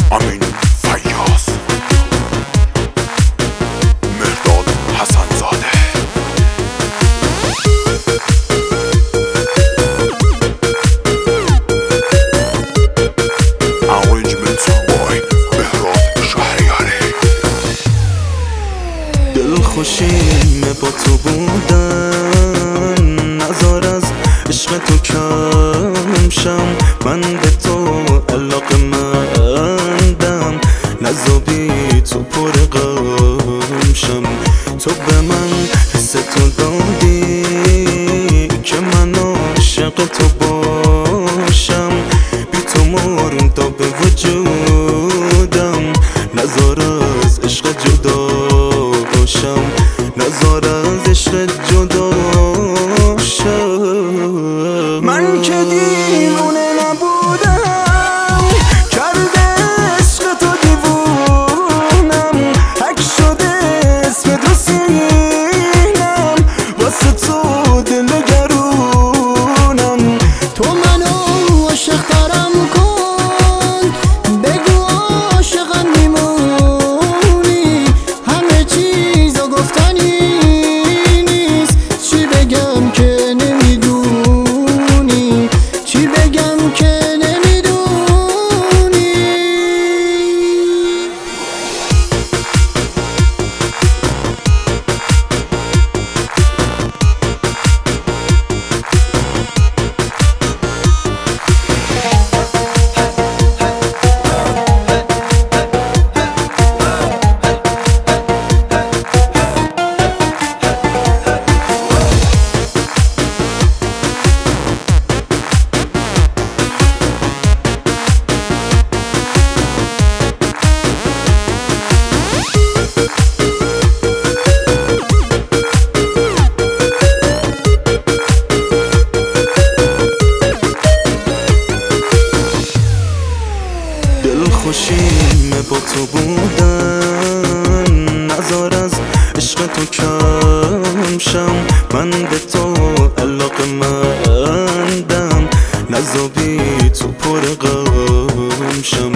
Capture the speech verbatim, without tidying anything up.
امین فیاض، مهرداد حسن‌زاده. Arrangement by مهراد شهریاری. دلخوشیم با تو بودن، نزار از عشق تو کم شم. من به تو علاقه مندم، نذابی تو پر غم شم. تو به من حس تو دادی که من عاشق تو باشم. بی تو مردا به وجودم، نزار از عشق جدا باشم، نزار از عشق جدا شم. من که دیوونه نبودم، کرده عشق تو دیوونم. حک شده اسم تو سینم، واسه تو دل گرونم. تو منو عاشق ترم کن، بگو عاشقم میمونی. همه چیزو گفتنی نیست، چی بگم که نمیدونی، چی بگم که نمیدونی. دلخوشیم با تو بودن، نزار از عشق تو کم شم. من به تو علاقه مندم، نذابی تو پر غم شم.